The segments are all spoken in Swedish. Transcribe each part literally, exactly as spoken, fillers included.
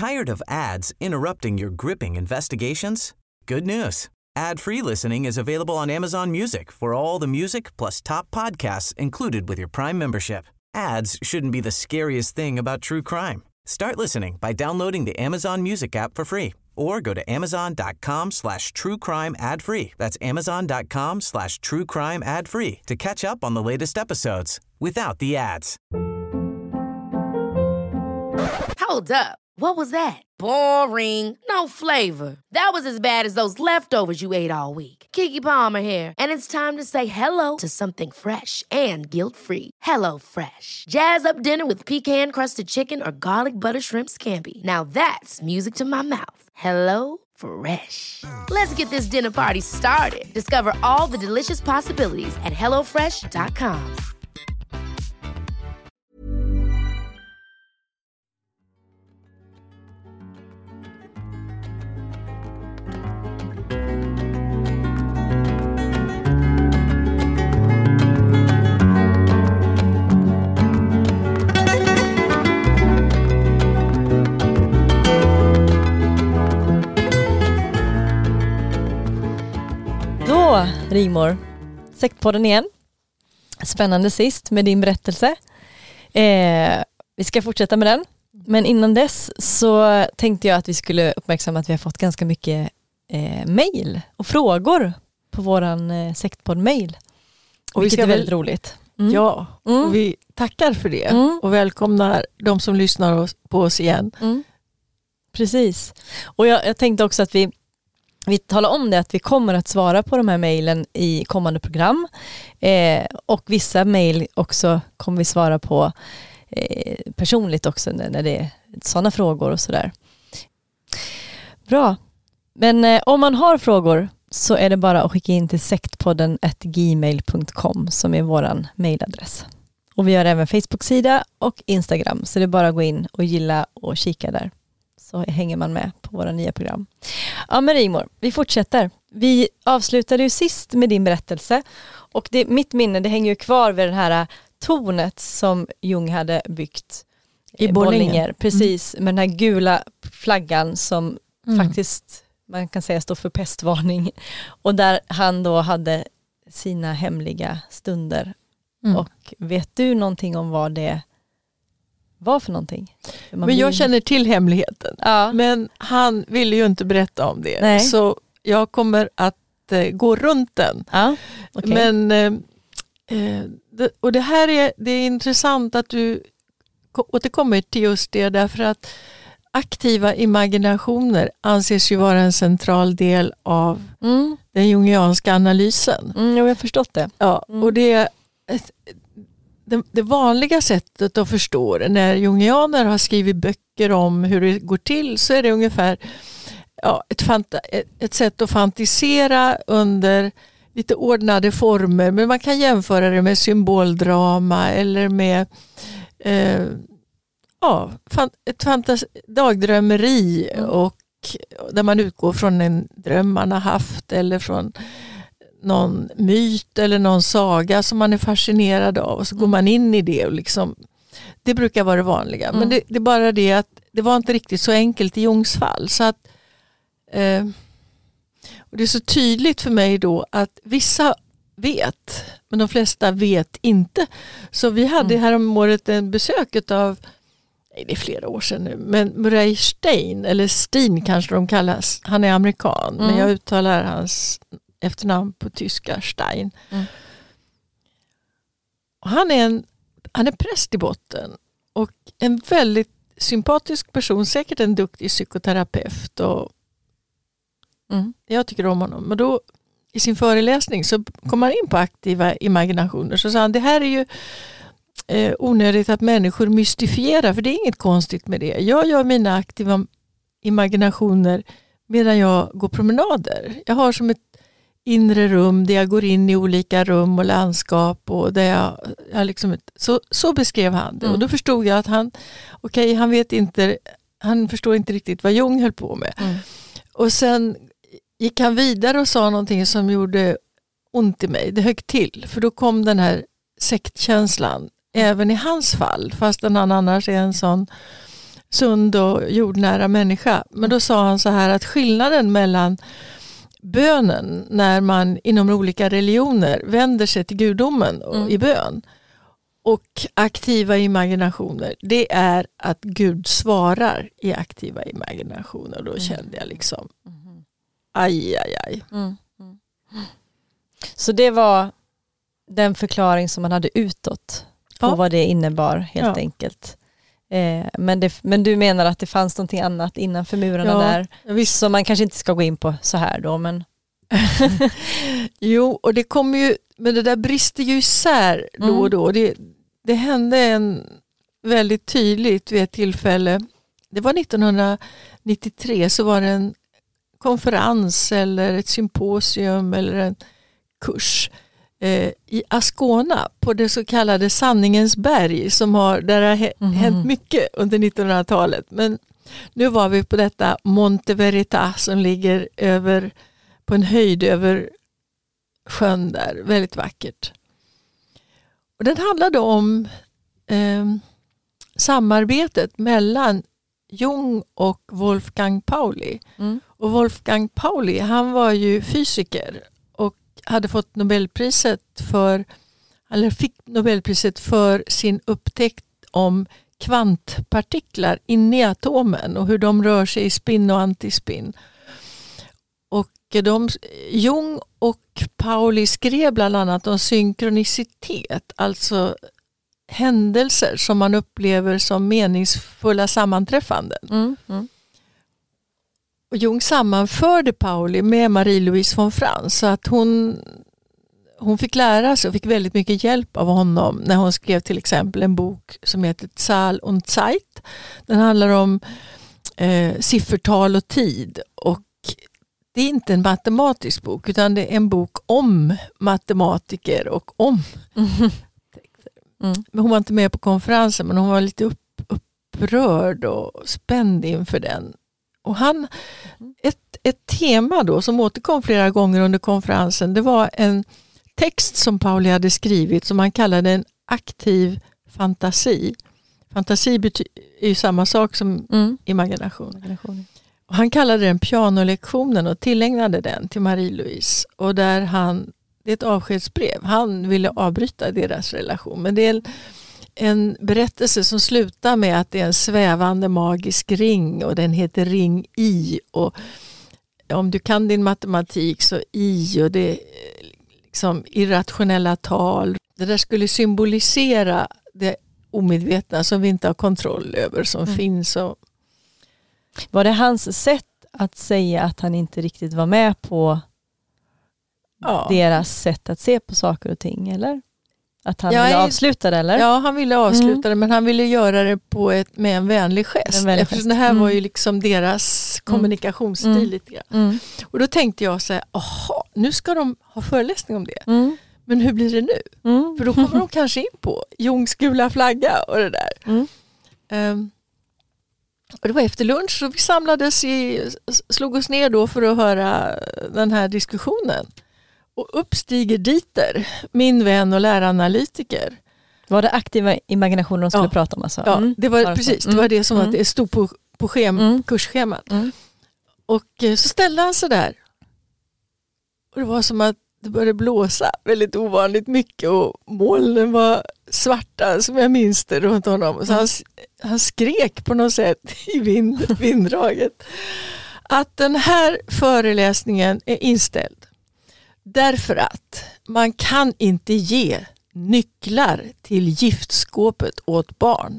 Tired of ads interrupting your gripping investigations? Good news. Ad-free listening is available on Amazon Music for all the music plus top podcasts included with your Prime membership. Ads shouldn't be the scariest thing about true crime. Start listening by downloading the Amazon Music app for free or go to amazon.com slash true crime ad free. That's amazon.com slash true crime ad free to catch up on the latest episodes without the ads. Hold up. What was that? Boring. No flavor. That was as bad as those leftovers you ate all week. Keke Palmer here, and it's time to say hello to something fresh and guilt-free. Hello Fresh. Jazz up dinner with pecan-crusted chicken or garlic butter shrimp scampi. Now that's music to my mouth. Hello Fresh. Let's get this dinner party started. Discover all the delicious possibilities at hello fresh dot com. Då, Rigmor, Sektpodden igen. Spännande sist med din berättelse. Eh, vi ska fortsätta med den. Men innan dess så tänkte jag att vi skulle uppmärksamma att vi har fått ganska mycket eh, mejl och frågor på våran eh, Sektpodd-mejl. Och vilket är väldigt väl... roligt. Mm. Ja, mm. och vi tackar för det. Mm. Och välkomnar de som lyssnar på oss igen. Mm. Precis. Och jag, jag tänkte också att vi Vi talar om det att vi kommer att svara på de här mejlen i kommande program. Eh, och vissa mejl också kommer vi svara på eh, personligt också när, när det är sådana frågor och sådär. Bra. Men eh, om man har frågor så är det bara att skicka in till sektpodden at gmail dot com som är våran mejladress. Och vi har även Facebook-sida och Instagram, så det är bara att gå in och gilla och kika där. Så hänger man med på våra nya program. Ja, men Rigmor, vi fortsätter. Vi avslutade ju sist med din berättelse. Och det, mitt minne, det hänger ju kvar vid det här tornet som Jung hade byggt i Borlänge. Precis, mm. med den här gula flaggan som mm. faktiskt, man kan säga, står för pestvarning. Och där han då hade sina hemliga stunder. Mm. Och vet du någonting om vad det var för någonting? Man men jag blir... känner till hemligheten. Ja. Men han ville ju inte berätta om det. Nej. Så jag kommer att eh, gå runt den. Ja. Okay. Men eh, det, och det här är, det är intressant att du återkommer till just det, därför att aktiva imaginationer anses ju vara en central del av mm. den jungianska analysen. Mm, jag har förstått det. Ja, mm. och det är ett, Det, det vanliga sättet att förstå det, när jungianer har skrivit böcker om hur det går till, så är det ungefär ja, ett, fanta, ett, ett sätt att fantisera under lite ordnade former. Men man kan jämföra det med symboldrama eller med eh, ja, fan, ett fantas, dagdrömmeri mm. och där man utgår från en dröm man har haft eller från någon myt eller någon saga som man är fascinerad av, och så går man in i det och liksom, det brukar vara det vanliga. Mm. Men det, det är bara det att det var inte riktigt så enkelt i Jungs fall. Så att eh, och det är så tydligt för mig då att vissa vet, men de flesta vet inte. Så vi hade mm. här om året en besök av, nej, det är flera år sedan nu, men Murray Stein, eller Stein kanske de kallas, han är amerikan, mm. men jag uttalar hans efternamn på tyska, Stein. Mm. Och han är en han är präst i botten och en väldigt sympatisk person, säkert en duktig psykoterapeut, och mm. jag tycker om honom. Men då i sin föreläsning så kom han in på aktiva imaginationer, så sa han, det här är ju eh, onödigt att människor mystifierar, för det är inget konstigt med det. Jag gör mina aktiva imaginationer medan jag går promenader. Jag har som ett inre rum där jag går in i olika rum och landskap, och där jag, jag liksom, så, så beskrev han det. Mm. Och då förstod jag att han, okej, okay, han vet inte, han förstår inte riktigt vad Jung höll på med. Mm. Och sen gick han vidare och sa någonting som gjorde ont i mig. Det högg till, för då kom den här sektkänslan, mm. även i hans fall, fastän han annars är en sån sund och jordnära människa. Men då sa han så här att skillnaden mellan bönen när man inom olika religioner vänder sig till gudomen och mm. i bön och aktiva imaginationer, det är att Gud svarar i aktiva imaginationer. Då kände jag liksom mm. aj, aj, aj. Mm. Mm. Så det var den förklaring som man hade utåt på ja. vad det innebar helt ja. enkelt. Eh, men, det, men du menar att det fanns någonting annat innanför murarna ja, där visst. Som man kanske inte ska gå in på så här då, men jo, och det kommer ju, men det där brister ju isär då och då. Det, det hände en väldigt tydligt vid ett tillfälle. Det var nittonhundranittiotre, så var det en konferens eller ett symposium eller en kurs eh, i Ascona på det så kallade Sanningens berg, som har, där har he- mm. hänt mycket under nittonhundratalet. Men nu var vi på detta Monte Veritas som ligger över på en höjd över sjön där. Väldigt vackert. Och den handlade om eh, samarbetet mellan Jung och Wolfgang Pauli. Mm. Och Wolfgang Pauli, han var ju fysiker och hade fått Nobelpriset för, eller fick Nobelpriset för sin upptäckt om kvantpartiklar inne i atomen och hur de rör sig i spin och antispin. Och de, Jung och Pauli skrev bland annat om synkronicitet, alltså händelser som man upplever som meningsfulla sammanträffanden. Mm, mm. Och Jung sammanförde Pauli med Marie-Louise von Franz, så att hon, hon fick lära sig och fick väldigt mycket hjälp av honom när hon skrev till exempel en bok som heter Zahl und Zeit. Den handlar om eh, siffertal och tid, och det är inte en matematisk bok utan det är en bok om matematiker och om mm. Mm. Men hon var inte med på konferensen, men hon var lite upp, upprörd och spänd inför den. Och han, ett, ett tema då som återkom flera gånger under konferensen, det var en text som Pauli hade skrivit som han kallade en aktiv fantasi. Fantasi bety- är ju samma sak som mm. imagination. imagination. Och han kallade den pianolektionen och tillägnade den till Marie-Louise. Och där han, det är ett avskedsbrev. Han ville avbryta deras relation. Men det är en, en berättelse som slutar med att det är en svävande magisk ring. Och den heter ring I. Och om du kan din matematik så I. Och det är liksom irrationella tal. Det där skulle symbolisera det omedvetna som vi inte har kontroll över, som mm. finns. Och var det hans sätt att säga att han inte riktigt var med på ja. deras sätt att se på saker och ting, eller? Att han ja, ville avsluta det, eller? Ja, han ville avsluta mm. det, men han ville göra det på ett, med en vänlig gest. En vänlig eftersom gest. Det här mm. var ju liksom deras kommunikationsstil mm. lite grann. Mm. Och då tänkte jag så här, aha, nu ska de ha föreläsning om det. Mm. Men hur blir det nu? Mm. För då kommer de kanske in på Jungs gula flagga och det där. Mm. Um, och det var efter lunch och vi samlades i, slog oss ner då för att höra den här diskussionen. Och uppstiger Dieter, min vän och läraranalytiker. Var det aktiva imaginationer de skulle ja. prata om? Alltså? Ja, mm. det var mm. precis. Det var det som mm. att det stod på, på schem, mm. kursschemat. Mm. Och så ställde han sig där. Och det var som att det började blåsa väldigt ovanligt mycket och molnen var svarta som jag minns det runt honom. Så han, han skrek på något sätt i vind, vinddraget att den här föreläsningen är inställd. Därför att man kan inte ge nycklar till giftskåpet åt barn.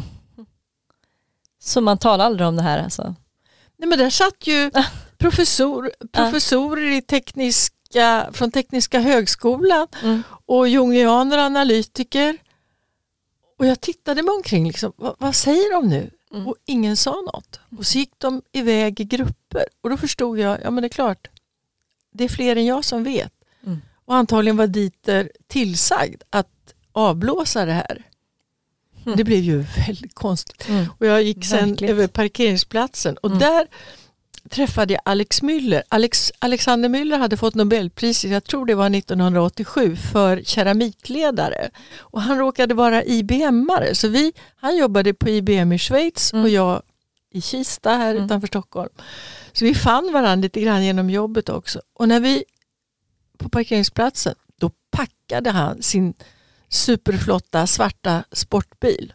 Så man talar aldrig om det här alltså? Nej, men där satt ju professor, professorer i tekniska, från Tekniska högskolan mm. och jungianer analytiker. Och jag tittade mig omkring, liksom, vad, vad säger de nu? Mm. Och ingen sa något. Och så gick de iväg i grupper. Och då förstod jag, ja men det är klart, det är fler än jag som vet. Mm. Och antagligen var Dieter tillsagd att avblåsa det här. Mm. Det blev ju väldigt konstigt. Mm. Och jag gick sen Verkligt. över parkeringsplatsen. Och mm. där träffade jag Alex Müller. Alex, Alexander Müller hade fått Nobelpriset, jag tror det var nittonhundraåttiosju, för keramikledare. Och han råkade vara I B M-are. Så vi, han jobbade på I B M i Schweiz mm. och jag i Kista här mm. utanför Stockholm. Så vi fann varandra lite grann genom jobbet också. Och när vi på parkeringsplatsen, då packade han sin superflotta svarta sportbil.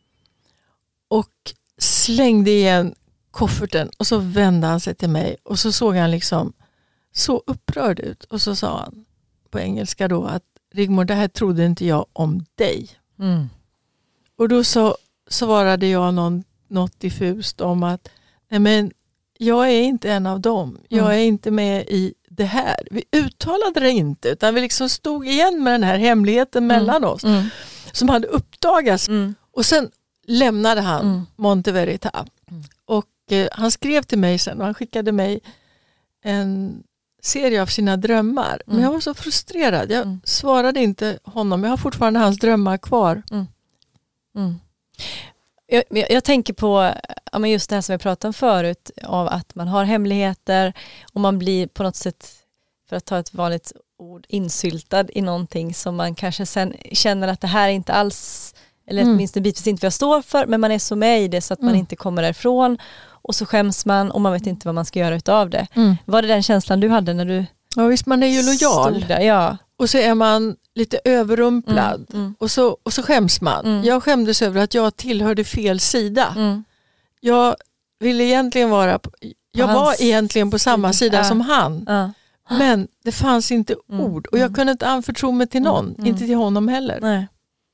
Och slängde igen kofferten och så vände han sig till mig och så såg han liksom så upprörd ut och så sa han på engelska då att Rigmor, det här trodde inte jag om dig. Mm. Och då så svarade jag någon, något diffust om att nej men jag är inte en av dem. Jag mm. är inte med i det här. Vi uttalade det inte utan vi liksom stod igen med den här hemligheten mm. mellan oss mm. som hade uppdagats mm. och sen lämnade han mm. Monte Verita. Mm. Och eh, han skrev till mig sen och han skickade mig en serie av sina drömmar. Mm. Men jag var så frustrerad. Jag mm. svarade inte honom. Jag har fortfarande hans drömmar kvar. Mm. Mm. Jag, jag, jag tänker på ja, men just det här som vi pratade om förut, av att man har hemligheter och man blir på något sätt, för att ta ett vanligt ord, insyltad i någonting som man kanske sen känner att det här är inte alls, eller mm. åtminstone bitvis inte vad jag står för, men man är så med i det så att mm. man inte kommer därifrån och så skäms man och man vet inte vad man ska göra utav det. Mm. Var det den känslan du hade när du Ja visst, man är ju lojal. Där, ja. Och så är man lite överrumplad. Mm, mm. Och, så, och så skäms man. Mm. Jag skämdes över att jag tillhörde fel sida. Mm. Jag ville egentligen vara på, jag var hans... egentligen på samma sida äh. som han. Äh. Men det fanns inte mm. ord. Och jag kunde inte anförtro mig till någon. Mm. Inte till honom heller. Nej.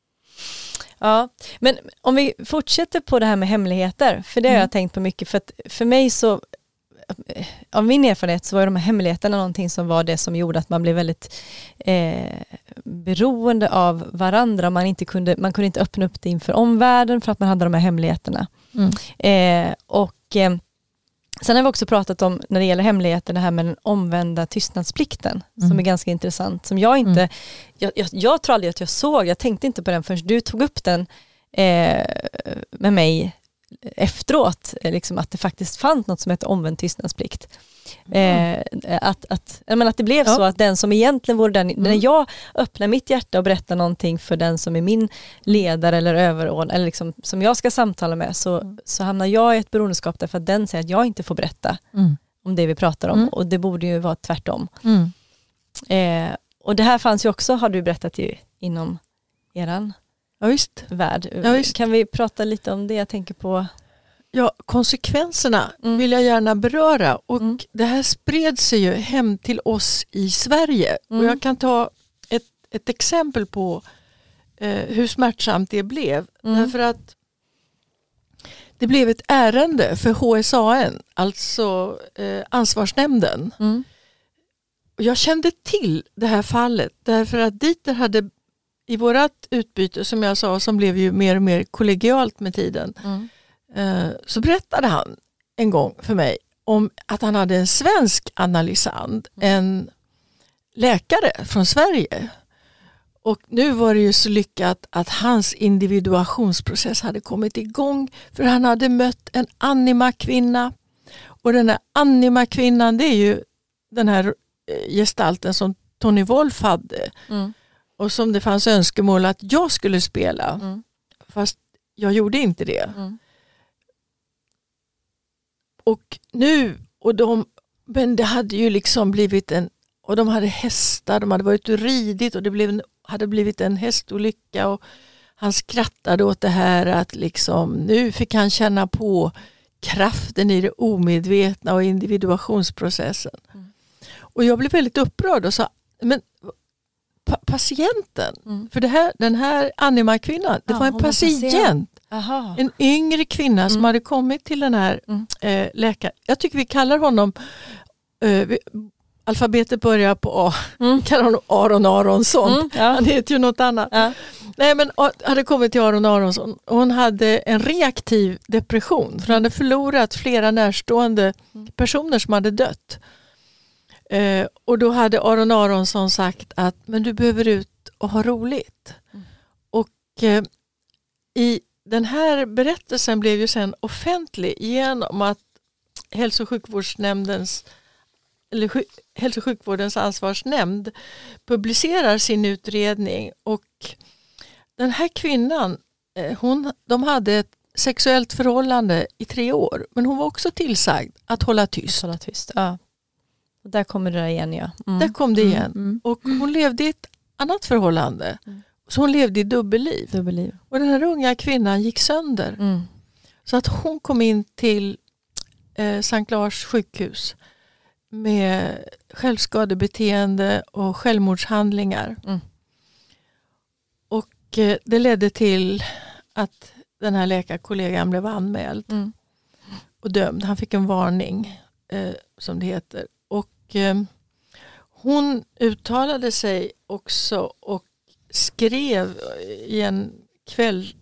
Ja, men om vi fortsätter på det här med hemligheter. För det har mm. jag tänkt på mycket. För att för mig så, av min erfarenhet så var de här hemligheterna någonting som var det som gjorde att man blev väldigt eh, beroende av varandra. Man, inte kunde, man kunde inte öppna upp det inför omvärlden för att man hade de här hemligheterna. Mm. Eh, och eh, sen har vi också pratat om, när det gäller hemligheter, det här med den omvända tystnadsplikten mm. som är ganska intressant. Som jag inte, mm. jag, jag, jag tror aldrig att jag såg, jag tänkte inte på den förrän du tog upp den eh, med mig efteråt, liksom att det faktiskt fanns något som heter omvänd tystnadsplikt. Mm. Eh, att, att, jag menar, att det blev ja. så att den som egentligen vore den, mm. när jag öppnar mitt hjärta och berättar någonting för den som är min ledare eller överordnad eller liksom, som jag ska samtala med, så, mm. så hamnar jag i ett beroendeskap därför att den säger att jag inte får berätta mm. om det vi pratar om. Mm. Och det borde ju vara tvärtom. Mm. Eh, och det här fanns ju också, har du berättat ju, inom eran Ja, visst. värld. Ja, visst. Kan vi prata lite om det? Jag tänker på... Ja, konsekvenserna mm. vill jag gärna beröra. Och mm. det här spred sig ju hem till oss i Sverige. Mm. Och jag kan ta ett, ett exempel på eh, hur smärtsamt det blev. Mm. Därför att det blev ett ärende för H S A N, alltså eh, ansvarsnämnden. Mm. Och jag kände till det här fallet därför att Dieter hade i vårat utbyte, som jag sa, som blev ju mer och mer kollegialt med tiden, mm. eh, så berättade han en gång för mig om att han hade en svensk analysand, mm. en läkare från Sverige. Och nu var det ju så lyckat att hans individuationsprocess hade kommit igång, för han hade mött en anima-kvinna. Och den här anima-kvinnan, det är ju den här gestalten som Tony Wolff hade. Mm. Och som det fanns önskemål att jag skulle spela. Mm. Fast jag gjorde inte det. Mm. Och nu, och de, men det hade ju liksom blivit en, och de hade hästar, de hade varit och ridit och det blev en, hade blivit en hästolycka och han skrattade åt det här att liksom, nu fick han känna på kraften i det omedvetna och individuationsprocessen. Mm. Och jag blev väldigt upprörd och sa, men patienten, mm. för det här, den här anima-kvinnan, det ja, var en patient, en yngre kvinna mm. som hade kommit till den här mm. eh, läkaren. Jag tycker vi kallar honom, eh, vi, alfabetet börjar på A, mm. vi kallar honom Aron Aronsson, mm, ja. Han heter ju något annat. Ja. Nej, men hade kommit till Aron Aronsson och hon hade en reaktiv depression, för hon hade förlorat flera närstående mm. personer som hade dött. Eh, och då hade Aron Aronsson sagt att men du behöver ut och ha roligt. Mm. Och eh, i den här berättelsen blev ju sen offentlig genom att hälso- och sjukvårdsnämndens eller sjuk, hälso- och sjukvårdens ansvarsnämnd publicerar sin utredning, och den här kvinnan, hon, de hade ett sexuellt förhållande i tre år, men hon var också tillsagd att hålla tyst. Att hålla tyst, ja. Och där kommer det där igen, ja. Mm. Där kom det igen. Mm. Mm. Och hon levde i ett annat förhållande. Mm. Så hon levde i dubbelliv. dubbelliv. Och den här unga kvinnan gick sönder. Mm. Så att hon kom in till eh, Sankt Lars sjukhus med självskadebeteende och självmordshandlingar. Mm. Och eh, det ledde till att den här läkarkollegan blev anmäld mm. och dömd. Han fick en varning, eh, som det heter. Och eh, hon uttalade sig också och skrev i en, kväll,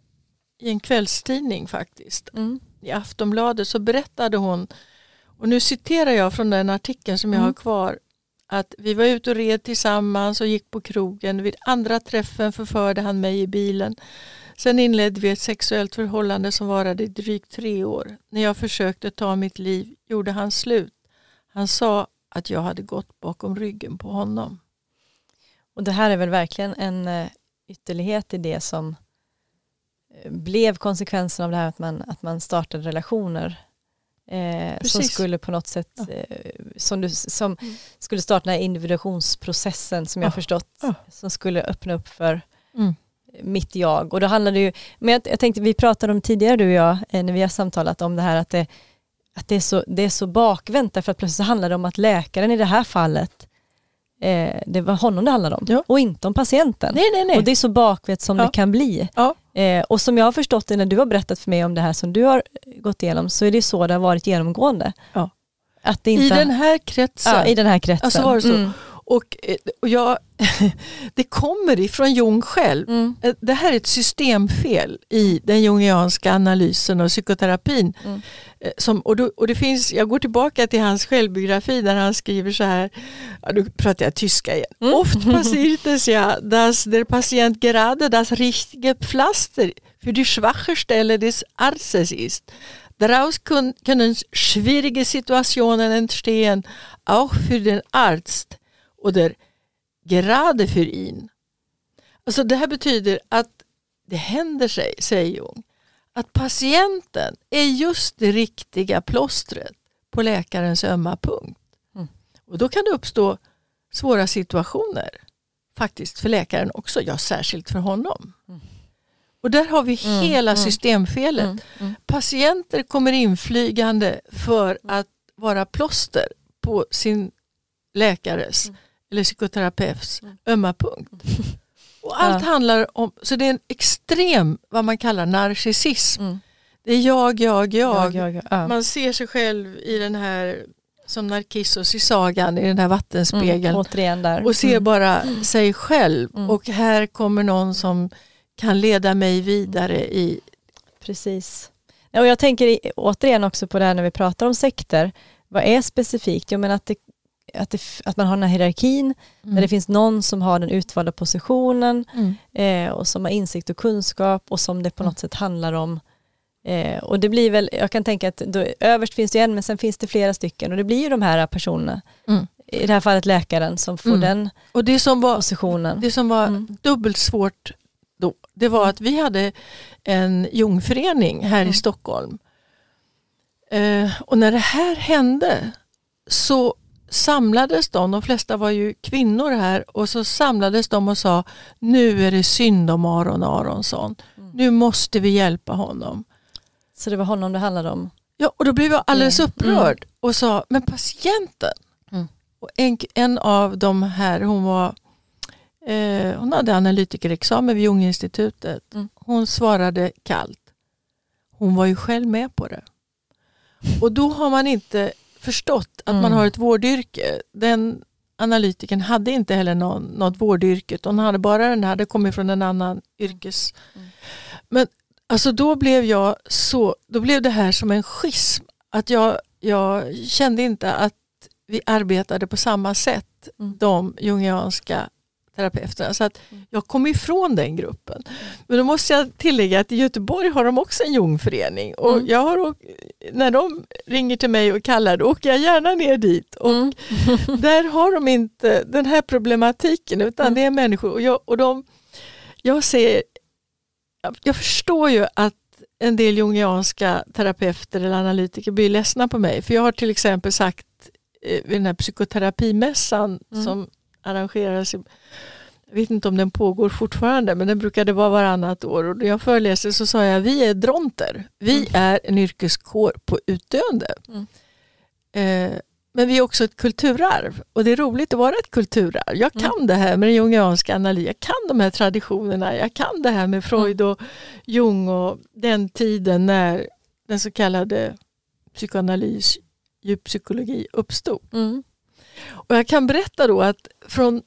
i en kvällstidning faktiskt. Mm. I Aftonbladet så berättade hon, och nu citerar jag från den artikeln som jag Mm. har kvar, att vi var ute och red tillsammans och gick på krogen. Vid andra träffen förförde han mig i bilen. Sen inledde vi ett sexuellt förhållande som varade i drygt tre år. När jag försökte ta mitt liv gjorde han slut. Han sa att jag hade gått bakom ryggen på honom. Och det här är väl verkligen en uh, ytterlighet i det som uh, blev konsekvensen av det här att man, att man startade relationer eh, som skulle på något sätt ja. eh, som, du, som mm. skulle starta den här individuationsprocessen som jag ja. förstått ja. som skulle öppna upp för mm. mitt jag. Och då handlade det ju, men jag, jag tänkte, vi pratade om tidigare du och jag eh, när vi har samtalat om det här att det, att det är så, det är så bakvänt, därför att plötsligt handlar det om att läkaren i det här fallet eh, det var honom det handlade om ja. och inte om patienten. Nej, nej, nej. Och det är så bakvänt som ja. det kan bli. Ja. Eh, och som jag har förstått det när du har berättat för mig om det här som du har gått igenom, så är det så det har varit genomgående. Ja. Att det inte, I den här kretsen. Ja, i den här kretsen. Alltså var det så. Mm. Och, och jag, det kommer ifrån Jung själv. Mm. Det här är ett systemfel i den jungianska analysen och psykoterapin. Mm. Som, och, då, och det finns, jag går tillbaka till hans självbiografi där han skriver så här, ja, nu pratar jag tyska igen. Mm. Oft passiert es ja, dass der Patient gerade das richtige Pflaster für die schwache Stelle des Arztes ist. Daraus können schwierige Situationen entstehen, auch für den Arzt oder gerade för ihn. Alltså det här betyder att det händer sig, säger Jung, att patienten är just det riktiga plåstret på läkarens ömma punkt. Mm. Och då kan det uppstå svåra situationer faktiskt för läkaren också, ja särskilt för honom. Mm. Och där har vi mm, hela mm, systemfelet. Mm, mm. Patienter kommer inflygande för att vara plåster på sin läkares mm. eller psykoterapeuts mm. ömma punkt. Och allt ja. handlar om, så det är en extrem, vad man kallar narcissism. Mm. Det är jag, jag, jag. jag, jag ja. Man ser sig själv i den här, som Narcissus i sagan, i den här vattenspegeln. Mm, återigen där. Och ser mm. bara mm. sig själv. Mm. Och här kommer någon som kan leda mig vidare i... Precis. Och jag tänker återigen också på det här när vi pratar om sekter. Vad är specifikt? Jag menar att, det, att, det, att man har den här hierarkin mm. där det finns någon som har den utvalda positionen mm. eh, och som har insikt och kunskap och som det på något mm. sätt handlar om. Eh, och det blir väl, jag kan tänka att då, överst finns det en, men sen finns det flera stycken och det blir ju de här personerna. Mm. I det här fallet läkaren som får mm. den och det som var, positionen. Det som var mm. dubbelt svårt då, det var att vi hade en Jungförening här mm. i Stockholm. Eh, och när det här hände så samlades de, de flesta var ju kvinnor här, och så samlades de och sa, nu är det synd om Aron Aronsson. Mm. Nu måste vi hjälpa honom. Så det var honom det handlade om? Ja, och då blev jag alldeles mm. upprörd mm. och sa, men patienten. Mm. Och en, en av de här, hon var Eh, hon hade analytikerexamen vid Junginstitutet. Mm. Hon svarade kallt. Hon var ju själv med på det. Och då har man inte förstått att mm. man har ett vårdyrke. Den analytiken hade inte heller någon, något vårdyrke. Hon hade bara den här, hade kommit från en annan yrkes. Mm. Men alltså då blev jag så, då blev det här som en schism. Att jag, jag kände inte att vi arbetade på samma sätt. Mm. De jungianska terapeuterna. Så att jag kom ifrån den gruppen. Men då måste jag tillägga att i Göteborg har de också en Jungförening. Och Mm. jag har, när de ringer till mig och kallar, då åker jag gärna ner dit. Och Mm. där har de inte den här problematiken, utan Mm. det är människor. Och jag, och de, jag, ser, jag förstår ju att en del jungianska terapeuter eller analytiker blir ledsna på mig. För jag har till exempel sagt vid den här psykoterapimässan Mm. som arrangeras, jag vet inte om den pågår fortfarande, men den brukade vara varannat år. Och när jag föreläste så sa jag, vi är dronter. Vi Mm. är en yrkeskår på utdöende. Mm. Eh, men vi är också ett kulturarv. Och det är roligt att vara ett kulturarv. Jag kan Mm. det här med den jungianska analys. Jag kan de här traditionerna. Jag kan det här med Freud och Jung och den tiden när den så kallade psykoanalys, djuppsykologi uppstod. Mm. Och jag kan berätta då att från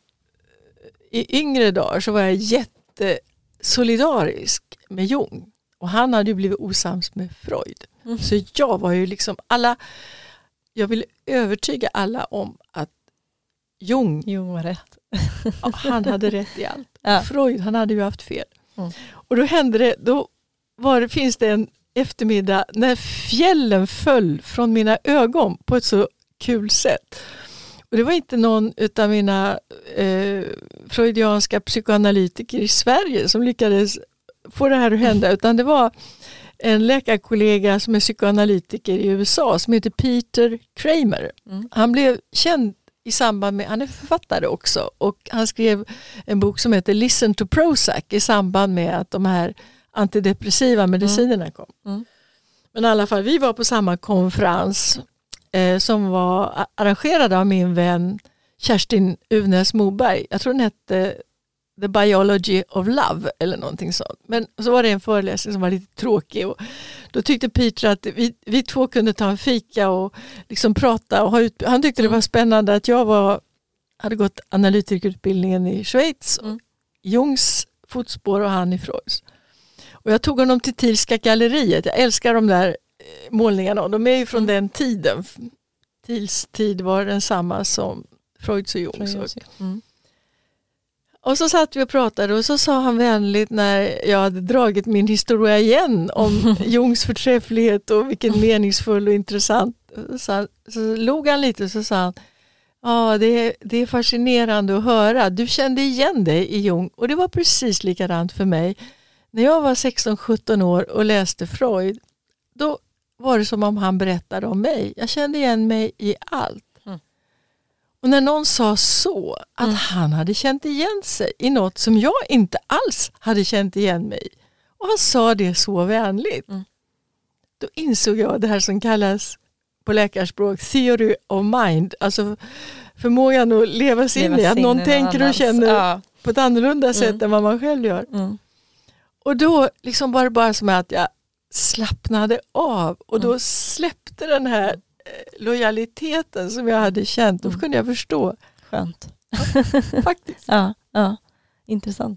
i yngre dagar så var jag jättesolidarisk med Jung. Och han hade ju blivit osams med Freud. Mm. Så jag var ju liksom alla, jag ville övertyga alla om att Jung, Jo, var rätt. ja, han hade rätt i allt. Ja. Freud, han hade ju haft fel. Mm. Och då hände det, då var det, finns det en eftermiddag när fjällen föll från mina ögon på ett så kul sätt. Och det var inte någon av mina eh, freudianska psykoanalytiker i Sverige som lyckades få det här att hända, utan det var en läkarkollega som är psykoanalytiker i U S A som heter Peter Kramer. Mm. Han blev känd i samband med, han är författare också, och han skrev en bok som heter Listen to Prozac i samband med att de här antidepressiva medicinerna kom. Mm. Men i alla fall, vi var på samma konferens eh, som var arrangerad av min vän Kerstin Uvnäs Moberg. Jag tror den hette The Biology of Love eller någonting sånt. Men så var det en föreläsning som var lite tråkig, och då tyckte Peter att vi, vi två kunde ta en fika och liksom prata och ha ut, han tyckte det var spännande att jag var, hade gått analytikerutbildningen i Schweiz, Mm. Jungs fotspår och han i Freuds. Och jag tog honom till Thielska galleriet. Jag älskar de där målningarna, och de är ju från Mm. den tiden. Thiels tid var den samma som Freuds och Jungs. Mm. Och så satt vi och pratade, och så sa han vänligt när jag hade dragit min historia igen om Jungs förträfflighet och vilken meningsfull och intressant. Så, så log han lite och så sa han, ja, det är, det är fascinerande att höra. Du kände igen dig i Jung, och det var precis likadant för mig. När jag var sexton sjutton år och läste Freud, då var det som om han berättade om mig. Jag kände igen mig i allt. Mm. Och när någon sa så, att Mm. han hade känt igen sig i något som jag inte alls hade känt igen mig i, och han sa det så vänligt, Mm. då insåg jag det här som kallas på läkarspråk theory of mind, alltså förmågan att leva sig in i, att någon tänker och känner Ja. på ett annorlunda sätt Mm. än vad man själv gör. Mm. Och då liksom var det bara som att jag slappnade av, och då Mm. släppte den här eh, lojaliteten som jag hade känt. Då Mm. kunde jag förstå Skönt. faktiskt. Ja, ja. Intressant.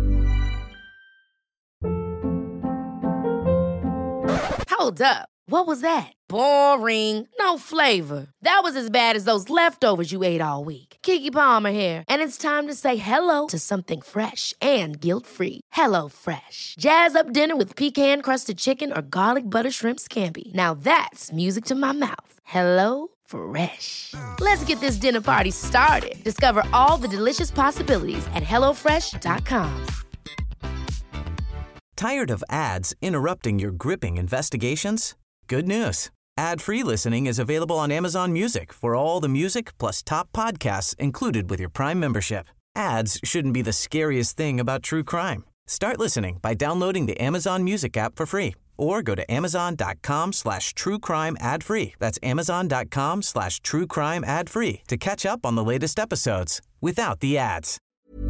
Hold up. What was that? Boring. No flavor. That was as bad as those leftovers you ate all week. Keke Palmer here, and it's time to say hello to something fresh and guilt-free. Hello Fresh. Jazz up dinner with pecan-crusted chicken or garlic butter shrimp scampi. Now that's music to my mouth. Hello Fresh. Let's get this dinner party started. Discover all the delicious possibilities at hello fresh dot com. Tired of ads interrupting your gripping investigations? Good news. Ad-free listening is available on Amazon Music for all the music plus top podcasts included with your Prime membership. Ads shouldn't be the scariest thing about true crime. Start listening by downloading the Amazon Music app for free or go to amazon.com slash true crime ad free. That's amazon.com slash true crime ad free to catch up on the latest episodes without the ads.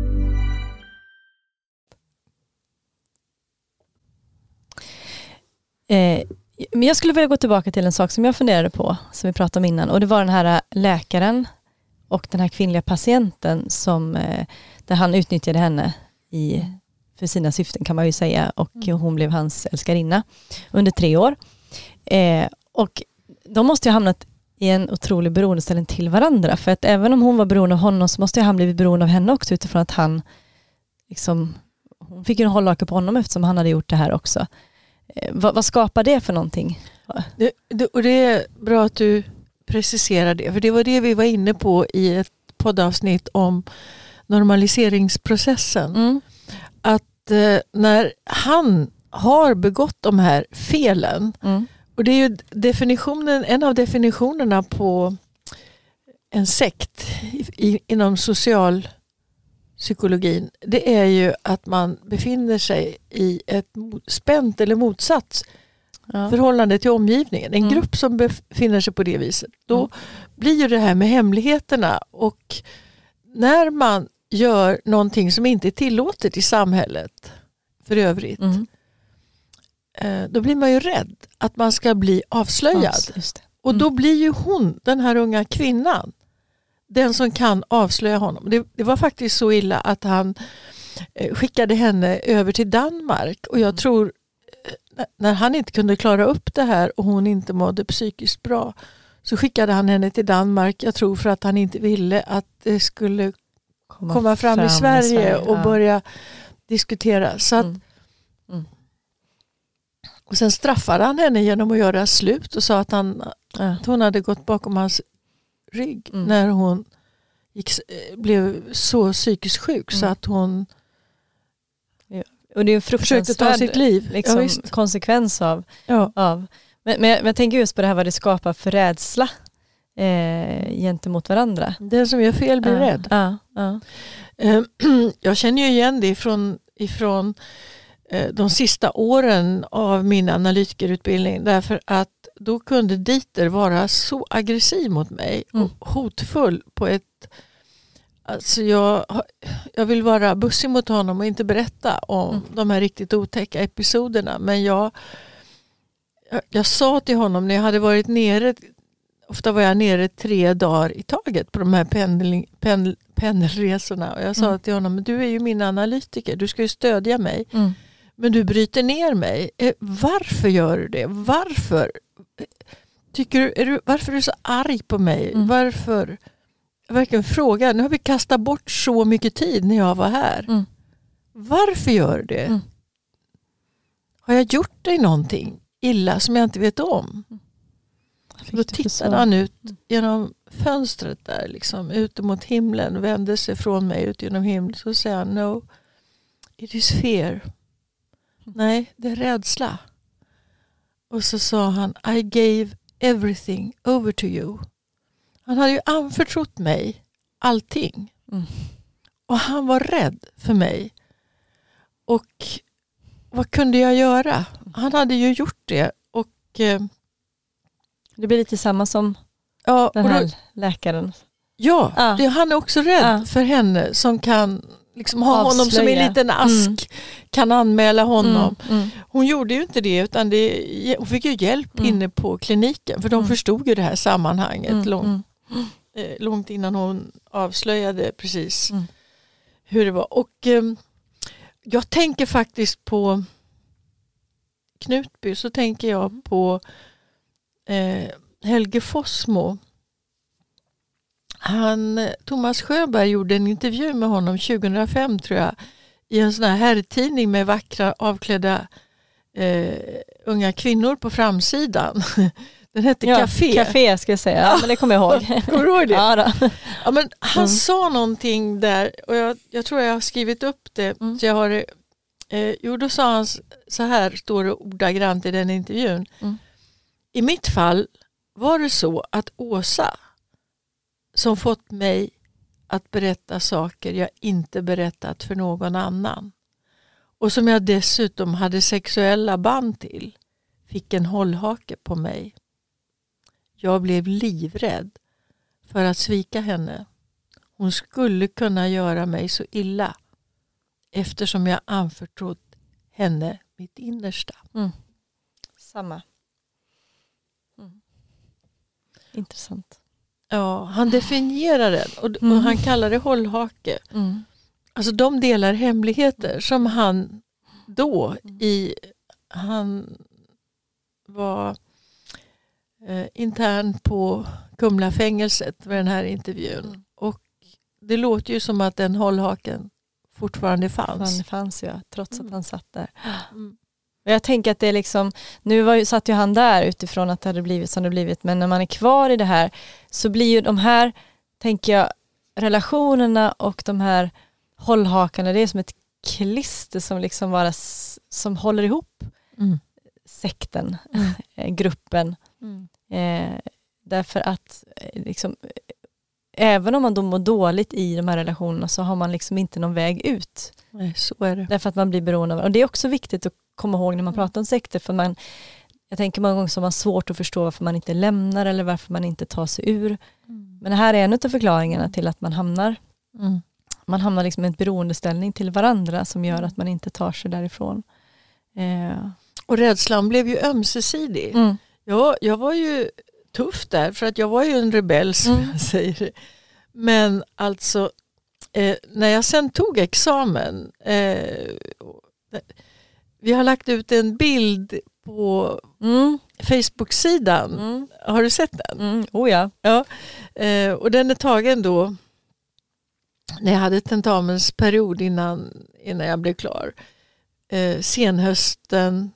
Eh, men jag skulle vilja gå tillbaka till en sak som jag funderade på, som vi pratade om innan, och det var den här läkaren och den här kvinnliga patienten som, eh, där han utnyttjade henne i, för sina syften kan man ju säga, och mm. hon blev hans älskarinna under tre år. Eh, och de måste ju ha hamnat i en otrolig beroendeställning till varandra. För att även om hon var beroende av honom så måste ju han blivit beroende av henne också utifrån att han liksom, hon fick ju en hållhake på honom eftersom han hade gjort det här också. Eh, vad, vad skapar det för någonting? Det, det, och det är bra att du preciserar det. För det var det vi var inne på i ett poddavsnitt om normaliseringsprocessen. Mm. Att eh, när han har begått de här felen, mm. och det är ju definitionen, en av definitionerna på en sekt i, inom socialpsykologin, det är ju att man befinner sig i ett spänt eller motsats ja. förhållande till omgivningen. En mm. grupp som befinner sig på det viset. Då mm. blir ju det här med hemligheterna, och när man gör någonting som inte är tillåtet i samhället för övrigt, mm. då blir man ju rädd att man ska bli avslöjad. Mm. Och då blir ju hon, den här unga kvinnan, den som kan avslöja honom. Det, det var faktiskt så illa att han skickade henne över till Danmark. Och jag tror, när han inte kunde klara upp det här och hon inte mådde psykiskt bra, så skickade han henne till Danmark. Jag tror för att han inte ville att det skulle komma, komma fram, fram i Sverige, i Sverige och ja. börja diskutera. Så att mm. Mm. Och sen straffade han henne genom att göra slut och sa att, han, ja. att hon hade gått bakom hans rygg mm. när hon gick, blev så psykiskt sjuk mm. så att hon ja. och det är en försökte ta sitt liv. Liksom, ja, konsekvens av. Ja. av. Men, men, jag, men jag tänker just på det här vad det skapar för rädsla eh, gentemot varandra. Den som gör fel blir ja. rädd. Ja. Ja. Jag känner ju igen det ifrån, ifrån de sista åren av min analytikerutbildning, därför att då kunde Dieter vara så aggressiv mot mig och mm. hotfull på ett, alltså jag, jag vill vara bussig mot honom och inte berätta om mm. de här riktigt otäcka episoderna, men jag, jag jag sa till honom när jag hade varit nere, ofta var jag nere tre dagar i taget på de här pendling, pendel, pendelresorna, och jag sa mm. till honom, du är ju min analytiker, du ska ju stödja mig. Mm. Men du bryter ner mig. Varför gör du det? Varför? Tycker du, är du, varför är du så arg på mig? Mm. Varför? Jag verkligen frågar. Nu har vi kastat bort så mycket tid när jag var här. Mm. Varför gör du det? Mm. Har jag gjort dig någonting illa som jag inte vet om? Då tittade han ut genom fönstret där, liksom, ut mot himlen, vände sig från mig ut genom himlen. Så säger han, no, it is fear. Nej, det är rädsla. Och så sa han, I gave everything over to you. Han hade ju anförtrott mig allting. Mm. Och han var rädd för mig. Och vad kunde jag göra? Han hade ju gjort det. Och eh, det blir lite samma som ja, den här då, läkaren. Ja, ah. det, han är också rädd ah. för henne som kan liksom ha Avslöja. honom som en liten ask, mm. kan anmäla honom. Mm. Mm. Hon gjorde ju inte det, utan det, hon fick ju hjälp mm. inne på kliniken, för de mm. förstod ju det här sammanhanget mm. långt, mm. eh, långt innan hon avslöjade precis mm. hur det var. Och eh, jag tänker faktiskt på Knutby, så tänker jag på eh, Helge Fossmo. Han, Thomas Sjöberg gjorde en intervju med honom tjugohundrafem, tror jag, i en sån här herrtidning med vackra avklädda eh, unga kvinnor på framsidan. Den hette ja, Café. Café ska jag säga, ja, men det kommer jag ihåg. Kommer du ihåg det? Ja, då. Ja, men han mm. sa någonting där, och jag, jag tror jag har skrivit upp det. Mm. Så jag har, eh, jo, då sa han så här, står det ordagrant i den intervjun. Mm. I mitt fall var det så att Åsa, som fått mig att berätta saker jag inte berättat för någon annan, och som jag dessutom hade sexuella band till, fick en hållhake på mig. Jag blev livrädd för att svika henne. Hon skulle kunna göra mig så illa, eftersom jag anförtrott henne mitt innersta. Mm. Samma. Mm. Intressant. Ja, han definierar den och, mm. och han kallar det hållhake. Mm. Alltså de delar hemligheter som han då i, han var eh, intern på Kumlafängelset med den här intervjun. Mm. Och det låter ju som att den hållhaken fortfarande fanns. Det fanns ja, trots mm. att han satt där. Mm. Och jag tänker att det är liksom, nu var ju, satt ju han där utifrån att det hade blivit som det blivit, men när man är kvar i det här så blir ju de här, tänker jag, relationerna och de här hållhakarna, det är som ett klister som liksom bara som håller ihop mm. sekten, mm. gruppen. Mm. Eh, därför att liksom, även om man då mår dåligt i de här relationerna så har man liksom inte någon väg ut. Nej, så är det. Därför att man blir beroende av, och det är också viktigt att komma ihåg när man pratar om sekter, för man, jag tänker många gånger så har man svårt att förstå varför man inte lämnar eller varför man inte tar sig ur. Mm. Men det här är en av förklaringarna till att man hamnar mm. man hamnar liksom i en beroendeställning till varandra som gör att man inte tar sig därifrån. Eh. Och rädslan blev ju ömsesidig. Mm. Ja, jag var ju tuff där för att jag var ju en rebell som mm. jag säger. Men alltså eh, när jag sen tog examen eh, vi har lagt ut en bild på mm. Facebook-sidan. Mm. Har du sett den? Mm. Oh ja. Ja. Eh, och den är tagen då när jag hade tentamensperiod innan, innan jag blev klar. Eh, senhösten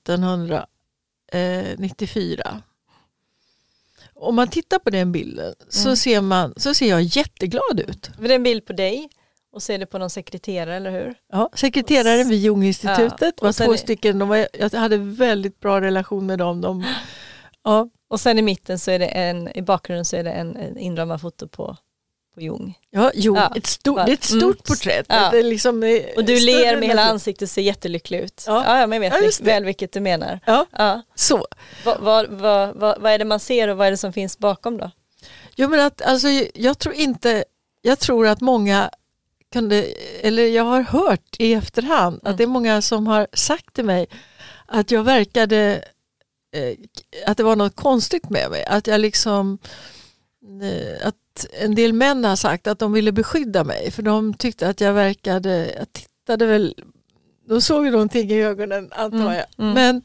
nittonhundranittiofyra. Om man tittar på den bilden så, mm. ser man, så ser jag jätteglad ut. Det är en bild på dig och ser det på någon sekreterare, eller hur? Ja, sekreteraren vid Junginstitutet ja, var två stycken. De var, jag hade väldigt bra relation med dem. De, ja. Och sen i mitten så är det en, i bakgrunden så är det en, en inramad foto på på Jung. Ja, Jung. Ja, ett stort, det är ett stort mm. porträtt. Ja. Det är liksom, och du ler med hela ansiktet och ser jättelycklig ut. Ja, ja, ja men jag vet ja, väl vilket du menar. Ja, ja. Så. Vad, vad, vad, vad, vad är det man ser och vad är det som finns bakom då? Jo, men att, alltså, jag tror inte, jag tror att många kunde, eller jag har hört i efterhand mm. att det är många som har sagt till mig att jag verkade, eh, att det var något konstigt med mig. Att jag liksom, eh, att en del män har sagt att de ville beskydda mig för de tyckte att jag verkade, jag tittade väl, de såg ju någonting i ögonen antar jag. Mm, mm. Men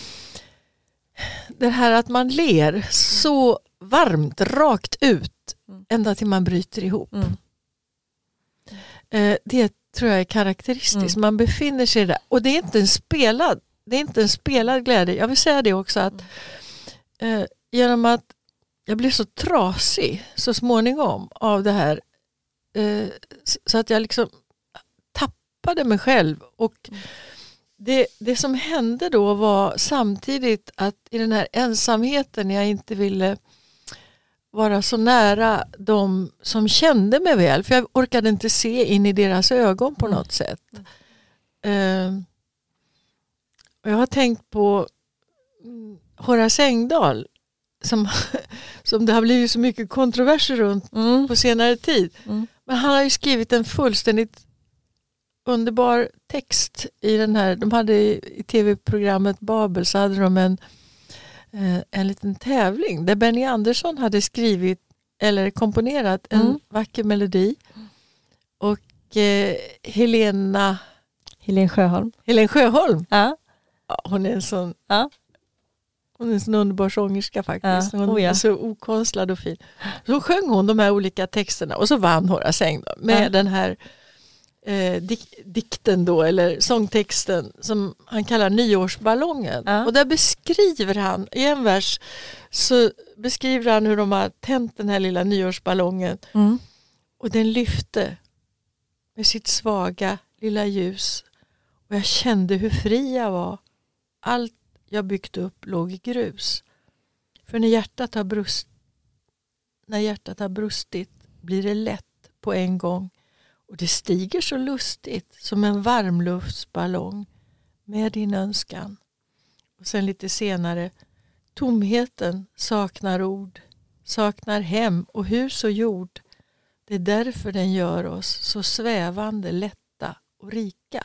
det här att man ler så varmt, rakt ut ända till man bryter ihop. Mm. Eh, det tror jag är karaktäristiskt. Mm. Man befinner sig där och det är inte en spelad, det är inte en spelad glädje. Jag vill säga det också att eh, genom att jag blev så trasig så småningom av det här eh, så att jag liksom tappade mig själv och det, det som hände då var samtidigt att i den här ensamheten jag inte ville vara så nära de som kände mig väl för jag orkade inte se in i deras ögon på något sätt. Eh, och jag har tänkt på Horace Engdahl Som, som det har blivit så mycket kontroverser runt mm. på senare tid. Mm. Men han har ju skrivit en fullständigt underbar text i den här. De hade i tv-programmet Babel så hade de en, eh, en liten tävling där Benny Andersson hade skrivit eller komponerat en mm. vacker melodi. Och eh, Helena Helen Sjöholm. Helen Sjöholm. Ja. Ja, hon är en sån... Ja. Hon är en sån underbar sångerska faktiskt. Ja, hon oh ja. är så okonstlad och fin. Så sjöng hon de här olika texterna och så vann Horace Engdahl med ja. den här eh, dik- dikten då, eller sångtexten som han kallar Nyårsballongen. Ja. Och där beskriver han, i en vers så beskriver han hur de har tänt den här lilla nyårsballongen. Mm. Och den lyfte med sitt svaga lilla ljus. Och jag kände hur fri jag var. Allt jag byggt upp låg i grus. För när hjärtat har brust, när hjärtat har brustit blir det lätt på en gång. Och det stiger så lustigt som en varmluftsballong med din önskan. Och sen lite senare, tomheten saknar ord, saknar hem och hus och jord. Det är därför den gör oss så svävande, lätta och rika.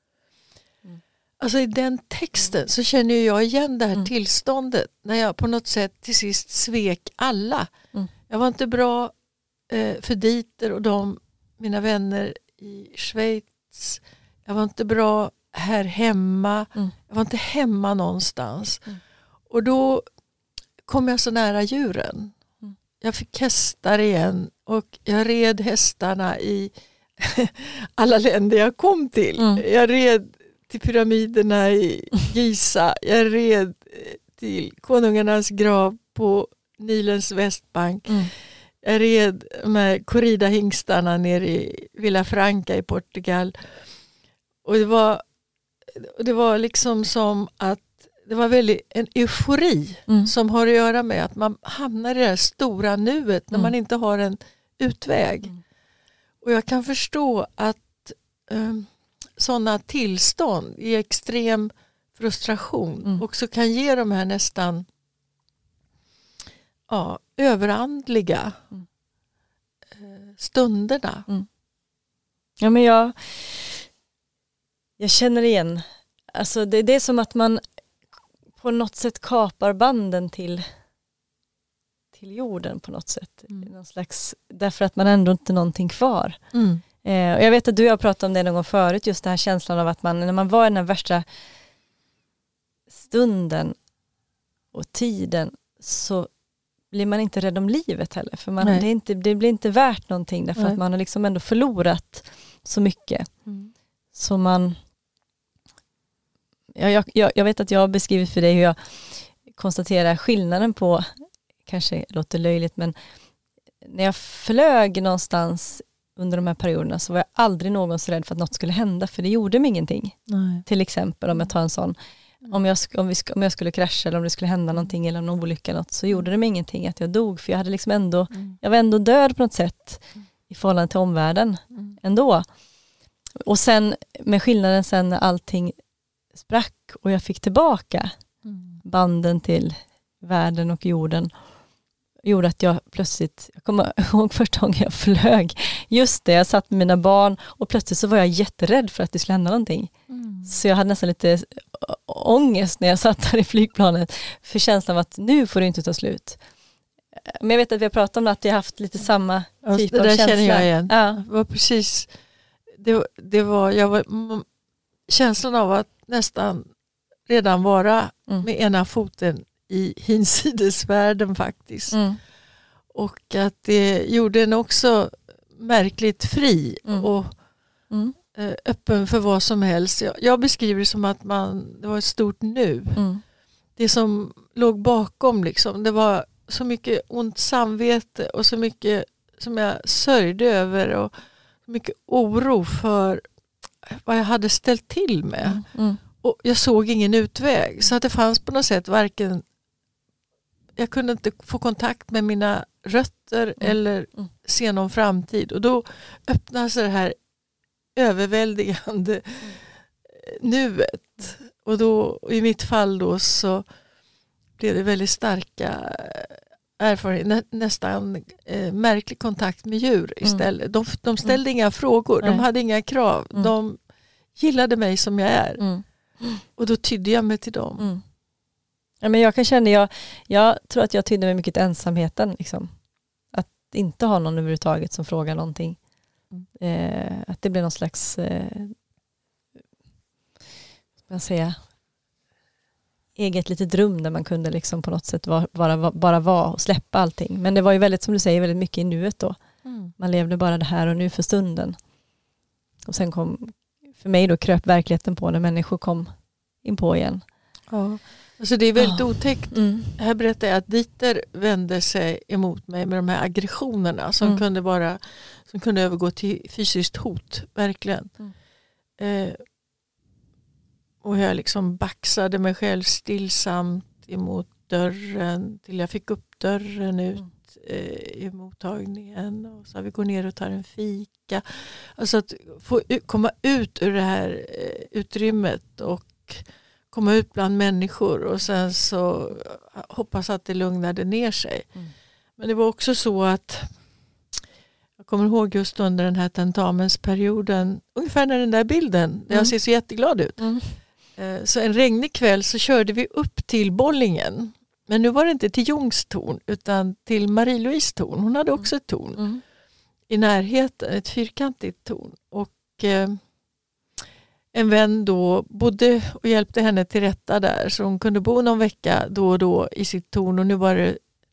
Alltså i den texten så känner jag igen det här mm. tillståndet när jag på något sätt till sist svek alla. Mm. Jag var inte bra eh, för Dieter och de, mina vänner i Schweiz. Jag var inte bra här hemma. Mm. Jag var inte hemma någonstans. Mm. Och då kom jag så nära djuren. Mm. jag fick hästar igen och jag red hästarna i alla länder jag kom till. Mm. Jag red till pyramiderna i Giza. Jag red till konungarnas grav på Nilens västbank. Mm. Jag red med corrida-hingstarna nere i Villafranca i Portugal. Och det var, det var liksom som att det var väldigt en eufori mm. som har att göra med att man hamnar i det här stora nuet när mm. man inte har en utväg. Mm. Och jag kan förstå att um, sådana tillstånd i extrem frustration mm. också kan ge de här nästan ja, överandliga mm. stunderna. Mm. Ja, men jag, jag känner igen. Alltså det, det är som att man på något sätt kapar banden till, till jorden på något sätt. Mm. Någon slags, därför att man ändå inte har någonting kvar. Mm. Eh, och jag vet att du har pratat om det någon gång förut, just den här känslan av att man, när man var i den här värsta stunden och tiden, så blir man inte rädd om livet heller. För man, det, är inte, det blir inte värt någonting därför Nej. Att man har liksom ändå förlorat så mycket. Mm. Så man... Jag, jag, jag vet att jag har beskrivit för dig hur jag konstaterar skillnaden på, kanske låter löjligt, men när jag flög någonstans under de här perioderna så var jag aldrig någonsin rädd för att något skulle hända, för det gjorde mig ingenting. Nej. Till exempel om jag tar en sån, om jag, om, vi, om jag skulle krascha eller om det skulle hända någonting eller någon olycka eller något, så gjorde det mig ingenting att jag dog, för jag hade liksom ändå, mm. jag var ändå död på något sätt i förhållande till omvärlden mm. ändå. Och sen med skillnaden sen när allting sprack och jag fick tillbaka mm. banden till världen och jorden, gjorde att jag plötsligt, jag kommer ihåg första gången jag flög, just det, jag satt med mina barn och plötsligt så var jag jätterädd för att det skulle hända någonting. Mm. Så jag hade nästan lite ångest när jag satt där i flygplanet för känslan av att nu får det inte ta slut. Men jag vet att vi har pratat om att jag har haft lite samma ja, typ det av där känsla. Känner jag igen. Ja. Det var precis det, det var, jag var känslan av att nästan redan vara mm. med ena foten i hinsidesvärlden faktiskt. Mm. Och att det gjorde en också märkligt fri mm. och mm. Eh, öppen för vad som helst. Jag, jag beskriver det som att man, det var ett stort nu. Mm. Det som låg bakom liksom, det var så mycket ont samvete och så mycket som jag sörjde över och så mycket oro för vad jag hade ställt till med. Mm. Mm. Och jag såg ingen utväg. Så att det fanns på något sätt varken... Jag kunde inte få kontakt med mina rötter mm. eller mm. se någon framtid. Och då öppnas det här överväldigande mm. nuet. Och då, i mitt fall då så blev det väldigt starka erfarenheter. Nä, nästan eh, märklig kontakt med djur istället. Mm. De, de ställde mm. inga frågor. De hade inga krav. Mm. De gillade mig som jag är. Mm. Och då tydde jag mig till dem. Mm. Ja, men jag kan känna, jag, jag tror att jag tydde mig mycket till ensamheten. Liksom. Att inte ha någon överhuvudtaget som frågar någonting. Mm. Eh, att det blir någon slags eh, vad ska jag säga, eget litet rum där man kunde liksom på något sätt var, bara, bara vara och släppa allting. Men det var ju väldigt, som du säger, väldigt mycket i nuet då. Mm. Man levde bara det här och nu för stunden. Och sen kom, för mig då kröp verkligheten på när människor kom in på igen. Ja, alltså det är väldigt ja. otäckt. Mm. Här berättar jag att Dieter vände sig emot mig med de här aggressionerna som mm. kunde vara, som kunde övergå till fysiskt hot, verkligen. Mm. Eh, och jag liksom baxade mig själv stillsamt emot dörren till jag fick upp dörren ut mm. eh, i mottagningen och så vi går ner och tar en fika. Alltså att få komma ut ur det här eh, utrymmet och komma ut bland människor och sen så hoppas att det lugnade ner sig. Mm. Men det var också så att jag kommer ihåg just under den här tentamensperioden, ungefär när den där bilden, mm. där jag ser så jätteglad ut. Mm. Så en regnig kväll så körde vi upp till Bollingen. Men nu var det inte till Jungs torn utan till Marie-Louise torn. Hon hade också ett torn mm. i närheten, ett fyrkantigt torn. Och eh, en vän då bodde och hjälpte henne till rätta där. Så hon kunde bo någon vecka då och då i sitt torn. Och nu var det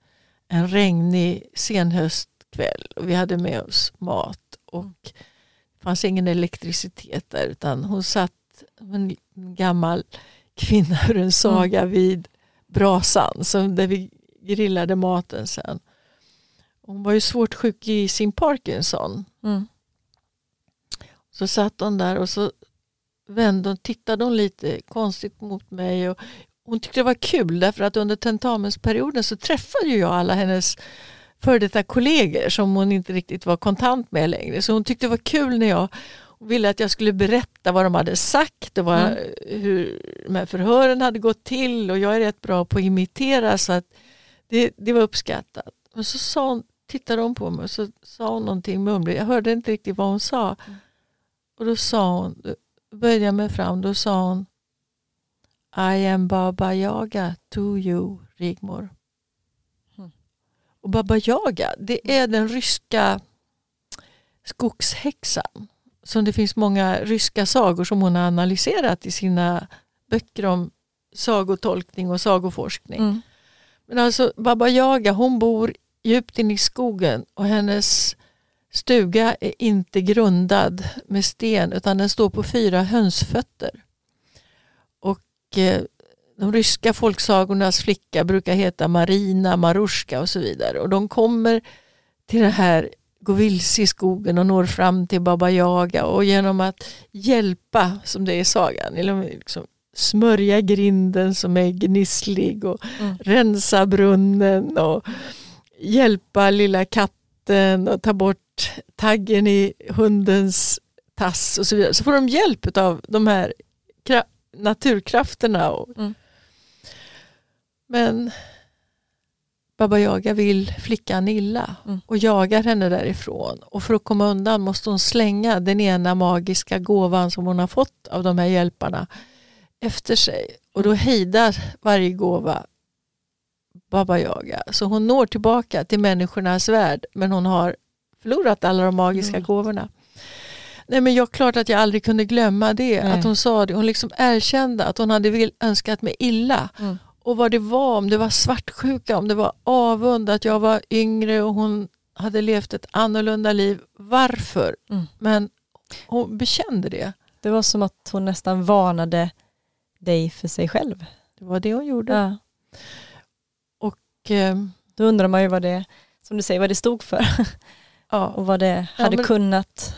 en regnig senhöstkväll och vi hade med oss mat och det fanns ingen elektricitet där, utan hon satt, en gammal kvinna ur en saga mm. vid brasan som där vi grillade maten sen. Hon var ju svårt sjuk i sin Parkinson. Mm. Så satt hon där och så vände hon, tittade hon lite konstigt mot mig och hon tyckte det var kul därför att under tentamensperioden så träffade ju jag alla hennes före detta kollegor som hon inte riktigt var kontant med längre. Så hon tyckte det var kul när jag ville att jag skulle berätta vad de hade sagt och vad, mm. hur de här förhören hade gått till, och jag är rätt bra på att imitera, så att det, det var uppskattat. Och så sa hon, tittade hon på mig och så sa hon någonting mumligt. Jag hörde inte riktigt vad hon sa. Mm. Och då sa hon, då böjde jag mig fram, då sa hon I am Baba Yaga to you, Rigmor. Mm. Och Baba Yaga, det är den ryska skogshäxan som det finns många ryska sagor som hon har analyserat i sina böcker om sagotolkning och sagoforskning. Mm. Men alltså Baba Yaga, hon bor djupt in i skogen och hennes stuga är inte grundad med sten utan den står på fyra hönsfötter. Och eh, de ryska folksagornas flicka brukar heta Marina, Marushka och så vidare. Och de kommer till det här, går vilse i skogen och når fram till Baba Yaga, och genom att hjälpa, som det är i sagan, eller liksom smörja grinden som är gnisslig och mm. rensa brunnen och hjälpa lilla katten och ta bort taggen i hundens tass och så vidare. Så får de hjälp av de här kra- naturkrafterna. Och mm. Men Baba Yaga vill flickan illa mm. och jagar henne därifrån. Och för att komma undan måste hon slänga den ena magiska gåvan som hon har fått av de här hjälparna efter sig. Och då hejdar varje gåva Baba Yaga. Så hon når tillbaka till människornas värld, men hon har förlorat alla de magiska mm. gåvorna. Nej, men jag klart att jag aldrig kunde glömma det. Nej. Att hon sa det. Hon liksom erkände att hon hade vill, önskat mig illa. Mm. Och vad det var, om det var svartsjuka, om det var avund, att jag var yngre och hon hade levt ett annorlunda liv. Varför? Mm. Men hon bekände det. Det var som att hon nästan varnade dig för sig själv. Det var det hon gjorde. Ja. Och eh, då undrar man ju vad det, som du säger, vad det stod för. Ja. Och vad det hade ja, men, kunnat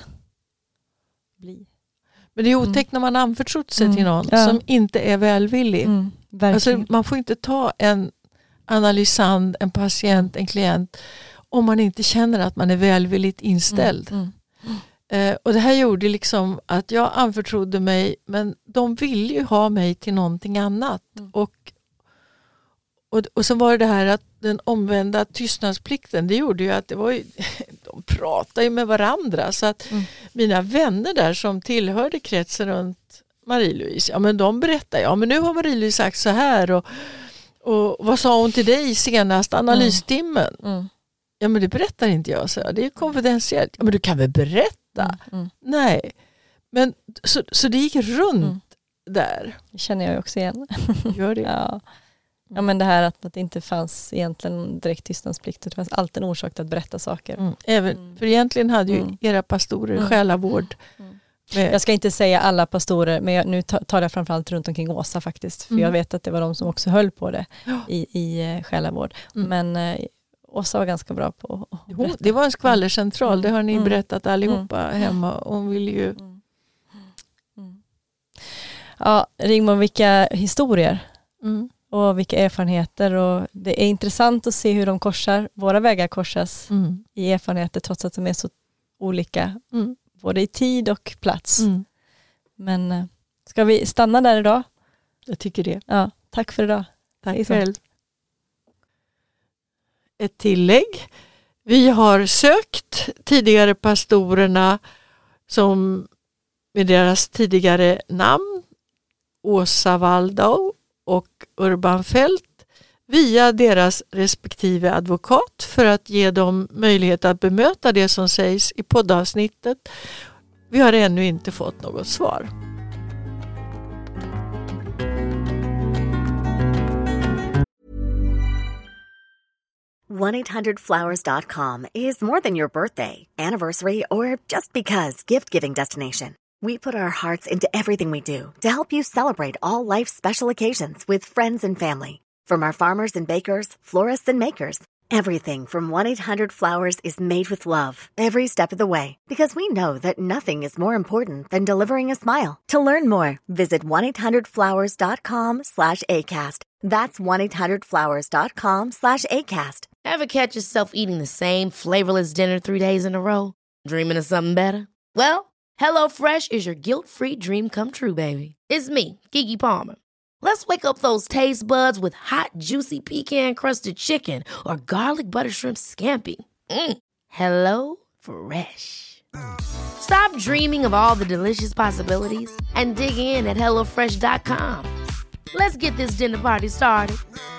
bli. Men det är otäckt mm. när man anförtrott sig mm. till någon ja. som inte är välvillig. Mm. Alltså, man får inte ta en analysand, en patient, en klient om man inte känner att man är välvilligt inställd. Mm. Mm. Eh, och det här gjorde liksom att jag anförtrodde mig, men de ville ju ha mig till någonting annat. Mm. Och, och, och så var det det här att den omvända tystnadsplikten, det gjorde ju att det var ju, de pratade ju med varandra, så att mm. mina vänner där som tillhörde kretsen runt Marie-Louise, ja men de berättar, ja men nu har Marie-Louise sagt så här och, och vad sa hon till dig senast analystimmen? Mm. Mm. Ja men det berättar inte jag, så det är konfidentiellt. Ja men du kan väl berätta? Mm. Mm. Nej. Men så, så det gick runt mm. där. Det känner jag också igen. Gör det? Ja. Ja men det här att, att det inte fanns egentligen direkt tystnadsplikt, det fanns alltid en orsak att berätta saker. Mm. Även, mm. För egentligen hade ju mm. era pastorer mm. själavård. Mm. Jag ska inte säga alla pastorer, men jag, nu tar jag framförallt runt omkring Åsa faktiskt. För mm. jag vet att det var de som också höll på det i, i själavård. Mm. Men eh, Åsa var ganska bra på att jo, det var en skvallercentral, mm. det har ni mm. berättat allihopa mm. hemma. Hon vill ju... Mm. Mm. Ja, Rigmor, vilka historier mm. och vilka erfarenheter. Och det är intressant att se hur de korsar, våra vägar korsas mm. i erfarenheter trots att de är så olika. Mm. Både i tid och plats. Mm. Men ska vi stanna där idag? Jag tycker det. Ja, tack för idag. Tack själv. Ett tillägg. Vi har sökt tidigare pastorerna som med deras tidigare namn Åsa Waldau och Urban Fält via deras respektive advokat för att ge dem möjlighet att bemöta det som sägs i poddavsnittet. Vi har ännu inte fått något svar. one eight hundred flowers dot com is more than your birthday, anniversary, or just because gift-giving destination. We put our hearts into everything we do to help you celebrate all life's special occasions with friends and family. From our farmers and bakers, florists and makers, everything from one eight hundred flowers is made with love every step of the way, because we know that nothing is more important than delivering a smile. To learn more, visit one eight hundred flowers dot com slash ACAST. That's one eight hundred flowers dot com slash ACAST. Ever catch yourself eating the same flavorless dinner three days in a row? Dreaming of something better? Well, HelloFresh is your guilt-free dream come true, baby. It's me, Keke Palmer. Let's wake up those taste buds with hot, juicy pecan-crusted chicken or garlic butter shrimp scampi. Mm. Hello Fresh. Stop dreaming of all the delicious possibilities and dig in at hello fresh dot com. Let's get this dinner party started.